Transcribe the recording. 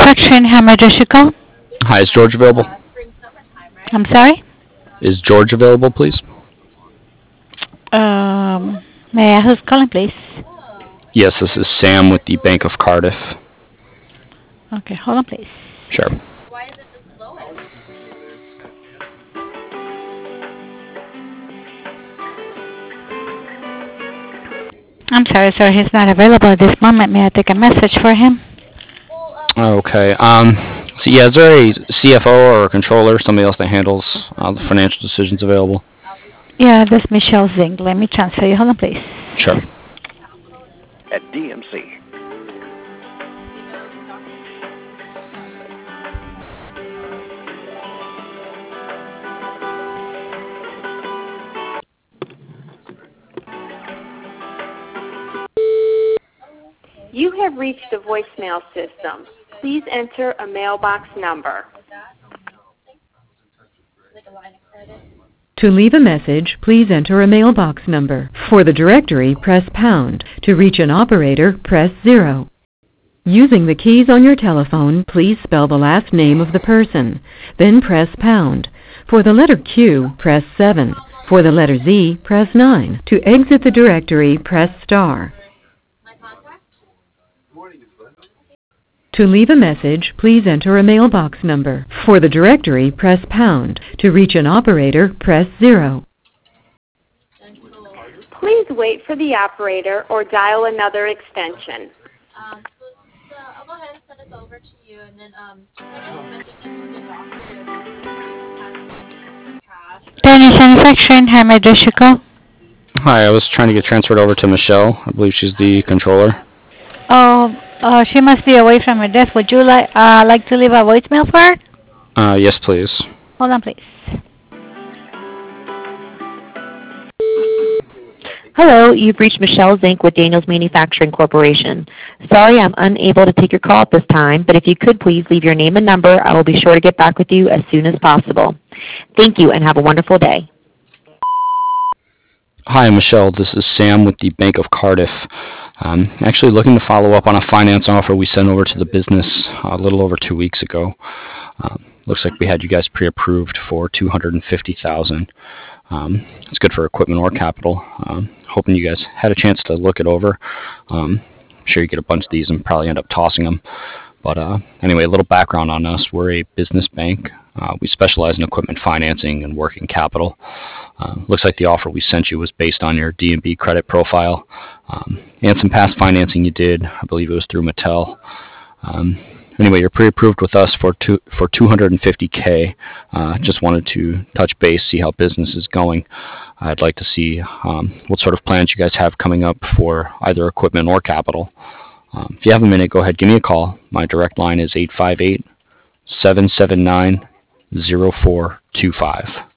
Manufacturing, how may I address your call? Hi, is George available? I'm sorry? Is George available, please? May I ask who's calling, please? Yes, this is Sam with the Bank of Cardiff. Okay, hold on, please. Sure. I'm sorry, sir, he's not available at this moment. May I take a message for him? Okay. So yeah, is there a CFO or a controller, somebody else that handles the financial decisions available? Yeah, this is Michelle Zing. Let me transfer you. Hold on, please. Sure. At DMC. You have reached the voicemail system. Please enter a mailbox number. To leave a message, please enter a mailbox number. For the directory, press pound. To reach an operator, press 0. Using the keys on your telephone, please spell the last name of the person. Then press pound. For the letter Q, press 7. For the letter Z, press 9. To exit the directory, press star. To leave a message, please enter a mailbox number. For the directory, press pound. To reach an operator, press 0. Please wait for the operator or dial another extension. I'll go ahead and send this over to you, and then send a message to the doctor. Daniels Manufacturing, how may I address your call? Hi, I was trying to get transferred over to Michelle. I believe she's the controller. She must be away from her desk. Would you like to leave a voicemail for her? Yes, please. Hold on, please. Hello, you've reached Michelle Zink with Daniels Manufacturing Corporation. Sorry I'm unable to take your call at this time, but if you could please leave your name and number, I will be sure to get back with you as soon as possible. Thank you and have a wonderful day. Hi, Michelle. This is Sam with the Bank of Cardiff. Actually looking to follow up on a finance offer we sent over to the business a little over 2 weeks ago. Looks like we had you guys pre-approved for $250,000. It's good for equipment or capital. Hoping you guys had a chance to look it over. I'm sure you get a bunch of these and probably end up tossing them. But anyway, a little background on us. We're a business bank. We specialize in equipment financing and working capital. Looks like the offer we sent you was based on your D&B credit profile and some past financing you did. I believe it was through Mattel. Anyway, you're pre-approved with us for $250K. Just wanted to touch base, see how business is going. I'd like to see what sort of plans you guys have coming up for either equipment or capital. If you have a minute, go ahead, give me a call. My direct line is 858-779-0425.